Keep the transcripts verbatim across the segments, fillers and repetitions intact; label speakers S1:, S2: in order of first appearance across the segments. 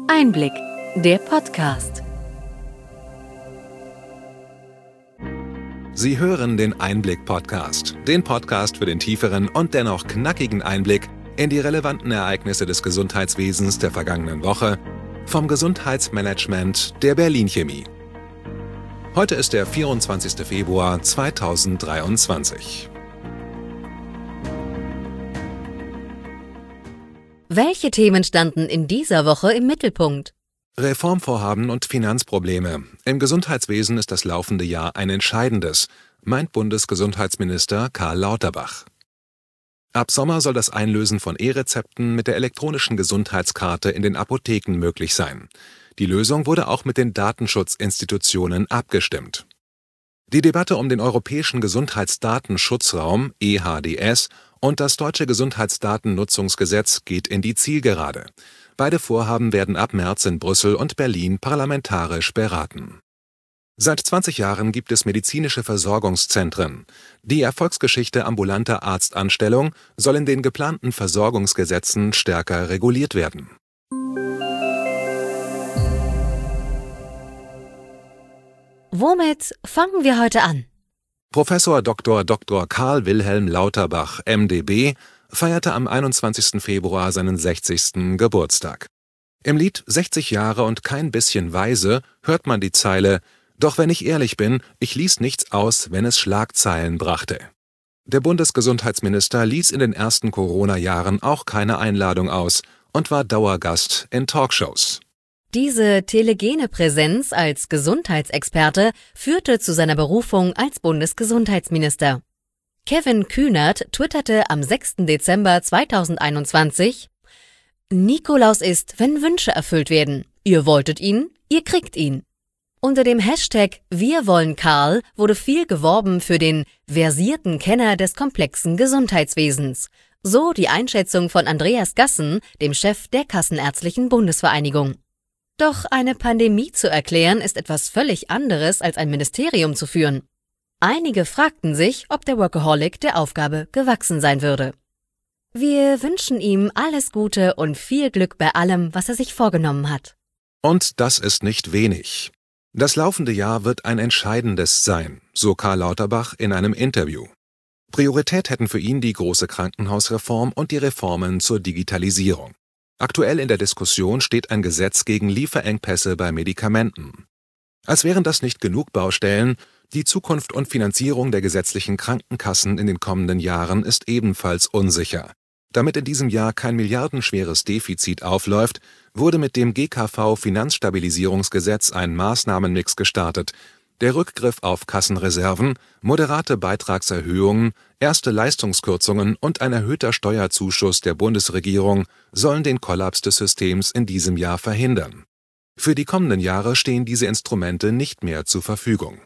S1: Einblick, der Podcast.
S2: Sie hören den Einblick-Podcast, den Podcast für den tieferen und dennoch knackigen Einblick in die relevanten Ereignisse des Gesundheitswesens der vergangenen Woche vom Gesundheitsmanagement der Berlin Chemie. Heute ist der vierundzwanzigster Februar zweitausenddreiundzwanzig.
S1: Welche Themen standen in dieser Woche im Mittelpunkt?
S2: Reformvorhaben und Finanzprobleme. Im Gesundheitswesen ist das laufende Jahr ein entscheidendes, meint Bundesgesundheitsminister Karl Lauterbach. Ab Sommer soll das Einlösen von E-Rezepten mit der elektronischen Gesundheitskarte in den Apotheken möglich sein. Die Lösung wurde auch mit den Datenschutzinstitutionen abgestimmt. Die Debatte um den Europäischen Gesundheitsdatenschutzraum E H D S und das Deutsche Gesundheitsdatennutzungsgesetz geht in die Zielgerade. Beide Vorhaben werden ab März in Brüssel und Berlin parlamentarisch beraten. Seit zwanzig Jahren gibt es medizinische Versorgungszentren. Die Erfolgsgeschichte ambulanter Arztanstellung soll in den geplanten Versorgungsgesetzen stärker reguliert werden.
S1: Womit fangen wir heute an?
S2: Professor Doktor Doktor Karl Wilhelm Lauterbach, M D B, feierte am einundzwanzigsten Februar seinen sechzigsten Geburtstag. Im Lied »sechzig Jahre und kein bisschen weise« hört man die Zeile »Doch wenn ich ehrlich bin, ich ließ nichts aus, wenn es Schlagzeilen brachte«. Der Bundesgesundheitsminister ließ in den ersten Corona-Jahren auch keine Einladung aus und war Dauergast in Talkshows.
S1: Diese telegene Präsenz als Gesundheitsexperte führte zu seiner Berufung als Bundesgesundheitsminister. Kevin Kühnert twitterte am sechsten Dezember zweitausendeinundzwanzig: Nikolaus ist, wenn Wünsche erfüllt werden. Ihr wolltet ihn, ihr kriegt ihn. Unter dem Hashtag Wir wollen Karl wurde viel geworben für den versierten Kenner des komplexen Gesundheitswesens. So die Einschätzung von Andreas Gassen, dem Chef der Kassenärztlichen Bundesvereinigung. Doch eine Pandemie zu erklären ist etwas völlig anderes als ein Ministerium zu führen. Einige fragten sich, ob der Workaholic der Aufgabe gewachsen sein würde. Wir wünschen ihm alles Gute und viel Glück bei allem, was er sich vorgenommen hat.
S2: Und das ist nicht wenig. Das laufende Jahr wird ein entscheidendes sein, so Karl Lauterbach in einem Interview. Priorität hätten für ihn die große Krankenhausreform und die Reformen zur Digitalisierung. Aktuell in der Diskussion steht ein Gesetz gegen Lieferengpässe bei Medikamenten. Als wären das nicht genug Baustellen, die Zukunft und Finanzierung der gesetzlichen Krankenkassen in den kommenden Jahren ist ebenfalls unsicher. Damit in diesem Jahr kein milliardenschweres Defizit aufläuft, wurde mit dem G K V-Finanzstabilisierungsgesetz ein Maßnahmenmix gestartet. Der Rückgriff auf Kassenreserven, moderate Beitragserhöhungen, erste Leistungskürzungen und ein erhöhter Steuerzuschuss der Bundesregierung sollen den Kollaps des Systems in diesem Jahr verhindern. Für die kommenden Jahre stehen diese Instrumente nicht mehr zur Verfügung.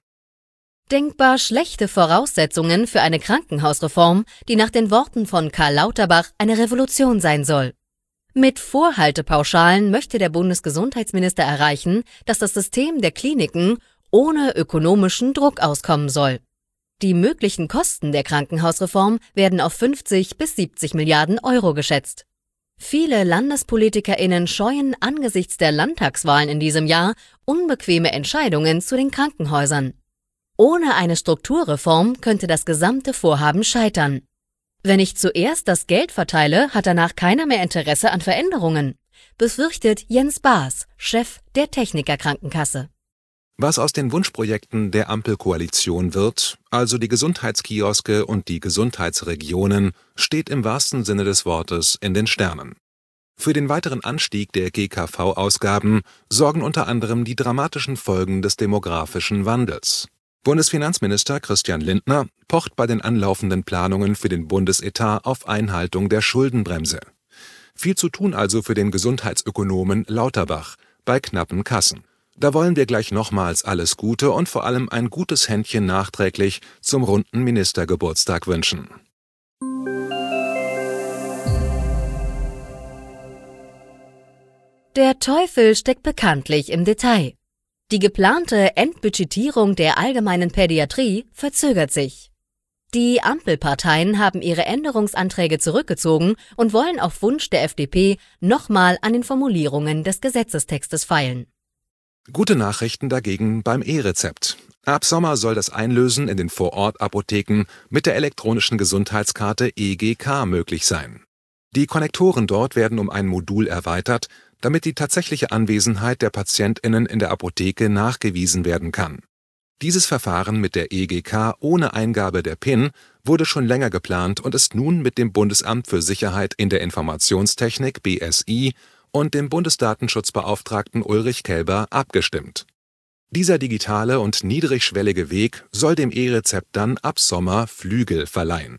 S1: Denkbar schlechte Voraussetzungen für eine Krankenhausreform, die nach den Worten von Karl Lauterbach eine Revolution sein soll. Mit Vorhaltepauschalen möchte der Bundesgesundheitsminister erreichen, dass das System der Kliniken ohne ökonomischen Druck auskommen soll. Die möglichen Kosten der Krankenhausreform werden auf fünfzig bis siebzig Milliarden Euro geschätzt. Viele LandespolitikerInnen scheuen angesichts der Landtagswahlen in diesem Jahr unbequeme Entscheidungen zu den Krankenhäusern. Ohne eine Strukturreform könnte das gesamte Vorhaben scheitern. Wenn ich zuerst das Geld verteile, hat danach keiner mehr Interesse an Veränderungen, befürchtet Jens Baas, Chef der Techniker-Krankenkasse.
S2: Was aus den Wunschprojekten der Ampelkoalition wird, also die Gesundheitskioske und die Gesundheitsregionen, steht im wahrsten Sinne des Wortes in den Sternen. Für den weiteren Anstieg der G K V-Ausgaben sorgen unter anderem die dramatischen Folgen des demografischen Wandels. Bundesfinanzminister Christian Lindner pocht bei den anlaufenden Planungen für den Bundesetat auf Einhaltung der Schuldenbremse. Viel zu tun also für den Gesundheitsökonomen Lauterbach bei knappen Kassen. Da wollen wir gleich nochmals alles Gute und vor allem ein gutes Händchen nachträglich zum runden Ministergeburtstag wünschen.
S1: Der Teufel steckt bekanntlich im Detail. Die geplante Entbudgetierung der allgemeinen Pädiatrie verzögert sich. Die Ampelparteien haben ihre Änderungsanträge zurückgezogen und wollen auf Wunsch der F D P nochmal an den Formulierungen des Gesetzestextes feilen.
S2: Gute Nachrichten dagegen beim E-Rezept. Ab Sommer soll das Einlösen in den Vorortapotheken mit der elektronischen Gesundheitskarte E G K möglich sein. Die Konnektoren dort werden um ein Modul erweitert, damit die tatsächliche Anwesenheit der PatientInnen in der Apotheke nachgewiesen werden kann. Dieses Verfahren mit der E G K ohne Eingabe der P I N wurde schon länger geplant und ist nun mit dem Bundesamt für Sicherheit in der Informationstechnik B S I und dem Bundesdatenschutzbeauftragten Ulrich Kelber abgestimmt. Dieser digitale und niedrigschwellige Weg soll dem E-Rezept dann ab Sommer Flügel verleihen.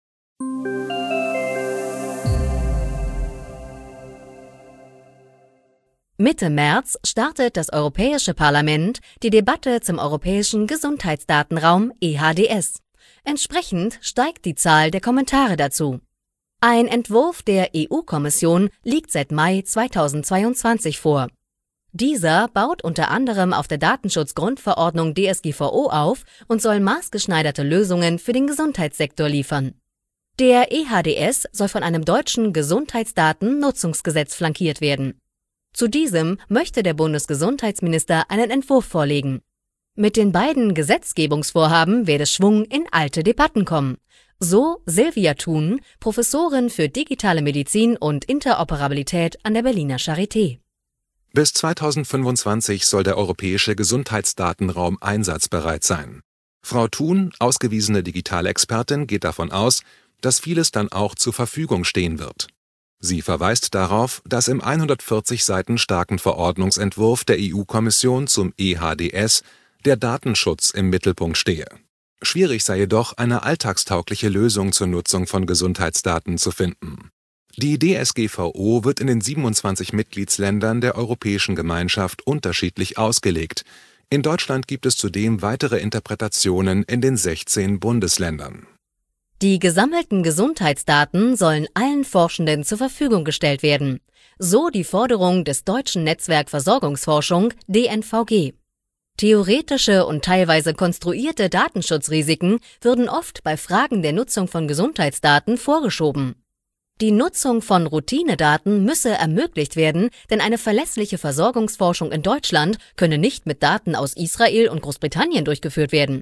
S1: Mitte März startet das Europäische Parlament die Debatte zum Europäischen Gesundheitsdatenraum E H D S. Entsprechend steigt die Zahl der Kommentare dazu. Ein Entwurf der E U-Kommission liegt seit Mai zweitausendzweiundzwanzig vor. Dieser baut unter anderem auf der Datenschutzgrundverordnung D S G V O auf und soll maßgeschneiderte Lösungen für den Gesundheitssektor liefern. Der E H D S soll von einem deutschen Gesundheitsdatennutzungsgesetz flankiert werden. Zu diesem möchte der Bundesgesundheitsminister einen Entwurf vorlegen. Mit den beiden Gesetzgebungsvorhaben werde Schwung in alte Debatten kommen. So Silvia Thun, Professorin für digitale Medizin und Interoperabilität an der Berliner Charité.
S2: Bis zweitausendfünfundzwanzig soll der europäische Gesundheitsdatenraum einsatzbereit sein. Frau Thun, ausgewiesene Digitalexpertin, geht davon aus, dass vieles dann auch zur Verfügung stehen wird. Sie verweist darauf, dass im hundertvierzig Seiten starken Verordnungsentwurf der E U-Kommission zum E H D S der Datenschutz im Mittelpunkt stehe. Schwierig sei jedoch, eine alltagstaugliche Lösung zur Nutzung von Gesundheitsdaten zu finden. Die D S G V O wird in den siebenundzwanzig Mitgliedsländern der Europäischen Gemeinschaft unterschiedlich ausgelegt. In Deutschland gibt es zudem weitere Interpretationen in den sechzehn Bundesländern.
S1: Die gesammelten Gesundheitsdaten sollen allen Forschenden zur Verfügung gestellt werden. So die Forderung des Deutschen Netzwerk Versorgungsforschung D N V G. Theoretische und teilweise konstruierte Datenschutzrisiken würden oft bei Fragen der Nutzung von Gesundheitsdaten vorgeschoben. Die Nutzung von Routinedaten müsse ermöglicht werden, denn eine verlässliche Versorgungsforschung in Deutschland könne nicht mit Daten aus Israel und Großbritannien durchgeführt werden.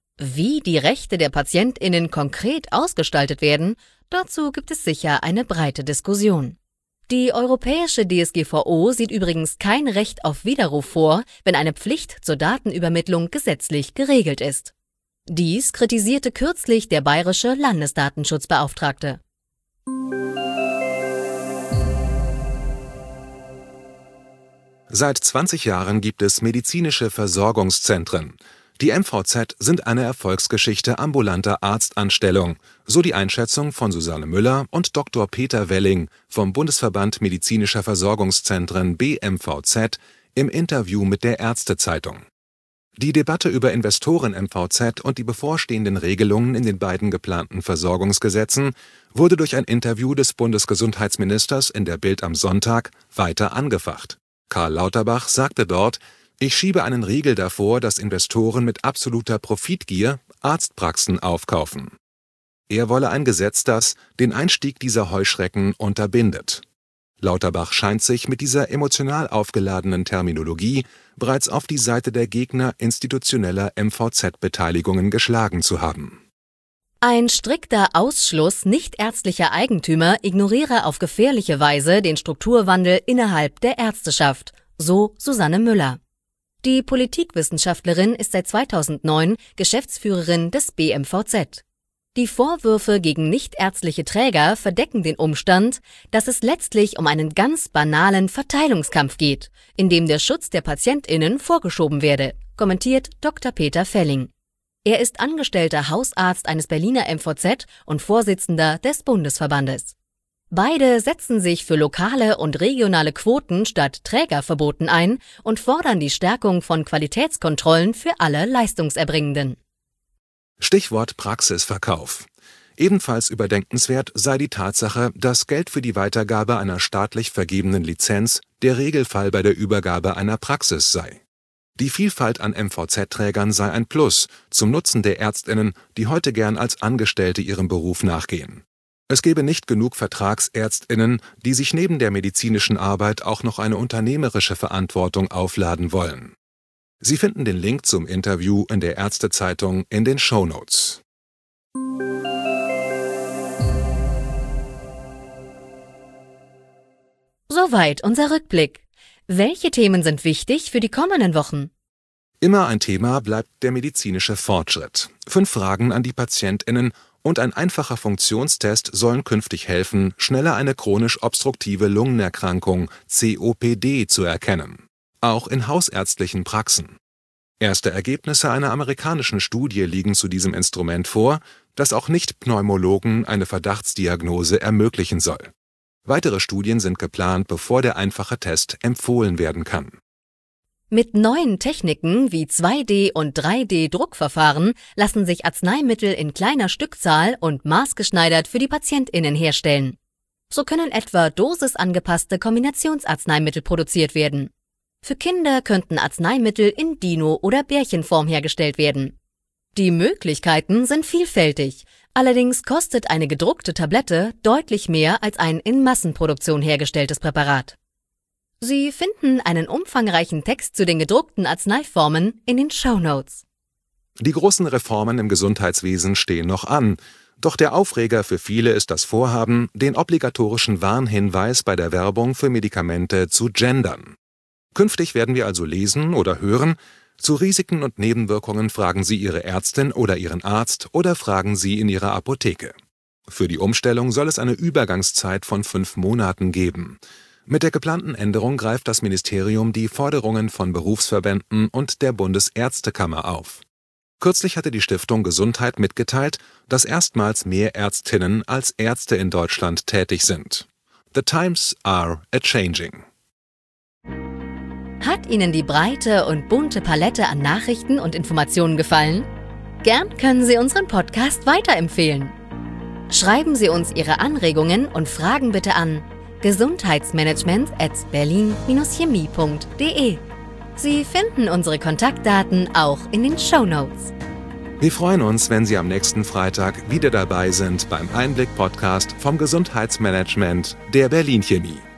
S1: Wie die Rechte der PatientInnen konkret ausgestaltet werden, dazu gibt es sicher eine breite Diskussion. Die europäische D S G V O sieht übrigens kein Recht auf Widerruf vor, wenn eine Pflicht zur Datenübermittlung gesetzlich geregelt ist. Dies kritisierte kürzlich der bayerische Landesdatenschutzbeauftragte.
S2: Seit zwanzig Jahren gibt es medizinische Versorgungszentren. Die M V Z sind eine Erfolgsgeschichte ambulanter Arztanstellung, so die Einschätzung von Susanne Müller und Doktor Peter Welling vom Bundesverband Medizinischer Versorgungszentren B M V Z im Interview mit der Ärztezeitung. Die Debatte über Investoren-M V Z und die bevorstehenden Regelungen in den beiden geplanten Versorgungsgesetzen wurde durch ein Interview des Bundesgesundheitsministers in der Bild am Sonntag weiter angefacht. Karl Lauterbach sagte dort: Ich schiebe einen Riegel davor, dass Investoren mit absoluter Profitgier Arztpraxen aufkaufen. Er wolle ein Gesetz, das den Einstieg dieser Heuschrecken unterbindet. Lauterbach scheint sich mit dieser emotional aufgeladenen Terminologie bereits auf die Seite der Gegner institutioneller M V Z-Beteiligungen geschlagen zu haben.
S1: Ein strikter Ausschluss nichtärztlicher Eigentümer ignoriere auf gefährliche Weise den Strukturwandel innerhalb der Ärzteschaft, so Susanne Müller. Die Politikwissenschaftlerin ist seit zweitausendneun Geschäftsführerin des B M V Z. Die Vorwürfe gegen nichtärztliche Träger verdecken den Umstand, dass es letztlich um einen ganz banalen Verteilungskampf geht, in dem der Schutz der PatientInnen vorgeschoben werde, kommentiert Doktor Peter Felling. Er ist angestellter Hausarzt eines Berliner M V Z und Vorsitzender des Bundesverbandes. Beide setzen sich für lokale und regionale Quoten statt Trägerverboten ein und fordern die Stärkung von Qualitätskontrollen für alle Leistungserbringenden.
S2: Stichwort Praxisverkauf. Ebenfalls überdenkenswert sei die Tatsache, dass Geld für die Weitergabe einer staatlich vergebenen Lizenz der Regelfall bei der Übergabe einer Praxis sei. Die Vielfalt an M V Z-Trägern sei ein Plus zum Nutzen der ÄrztInnen, die heute gern als Angestellte ihrem Beruf nachgehen. Es gebe nicht genug VertragsärztInnen, die sich neben der medizinischen Arbeit auch noch eine unternehmerische Verantwortung aufladen wollen. Sie finden den Link zum Interview in der Ärztezeitung in den Shownotes.
S1: Soweit unser Rückblick. Welche Themen sind wichtig für die kommenden Wochen?
S2: Immer ein Thema bleibt der medizinische Fortschritt. Fünf Fragen an die PatientInnen und ein einfacher Funktionstest sollen künftig helfen, schneller eine chronisch obstruktive Lungenerkrankung C O P D zu erkennen. Auch in hausärztlichen Praxen. Erste Ergebnisse einer amerikanischen Studie liegen zu diesem Instrument vor, das auch Nicht-Pneumologen eine Verdachtsdiagnose ermöglichen soll. Weitere Studien sind geplant, bevor der einfache Test empfohlen werden kann.
S1: Mit neuen Techniken wie zwei D- und drei D-Druckverfahren lassen sich Arzneimittel in kleiner Stückzahl und maßgeschneidert für die PatientInnen herstellen. So können etwa dosisangepasste Kombinationsarzneimittel produziert werden. Für Kinder könnten Arzneimittel in Dino- oder Bärchenform hergestellt werden. Die Möglichkeiten sind vielfältig, allerdings kostet eine gedruckte Tablette deutlich mehr als ein in Massenproduktion hergestelltes Präparat. Sie finden einen umfangreichen Text zu den gedruckten Arzneiformen in den Shownotes.
S2: Die großen Reformen im Gesundheitswesen stehen noch an, doch der Aufreger für viele ist das Vorhaben, den obligatorischen Warnhinweis bei der Werbung für Medikamente zu gendern. Künftig werden wir also lesen oder hören: Zu Risiken und Nebenwirkungen fragen Sie Ihre Ärztin oder Ihren Arzt oder fragen Sie in Ihrer Apotheke. Für die Umstellung soll es eine Übergangszeit von fünf Monaten geben. Mit der geplanten Änderung greift das Ministerium die Forderungen von Berufsverbänden und der Bundesärztekammer auf. Kürzlich hatte die Stiftung Gesundheit mitgeteilt, dass erstmals mehr Ärztinnen als Ärzte in Deutschland tätig sind. The times are a-changing.
S1: Hat Ihnen die breite und bunte Palette an Nachrichten und Informationen gefallen? Gern können Sie unseren Podcast weiterempfehlen. Schreiben Sie uns Ihre Anregungen und Fragen bitte an gesundheitsmanagement at berlin Bindestrich chemie punkt de. Sie finden unsere Kontaktdaten auch in den Shownotes.
S2: Wir freuen uns, wenn Sie am nächsten Freitag wieder dabei sind beim Einblick-Podcast vom Gesundheitsmanagement der Berlin Chemie.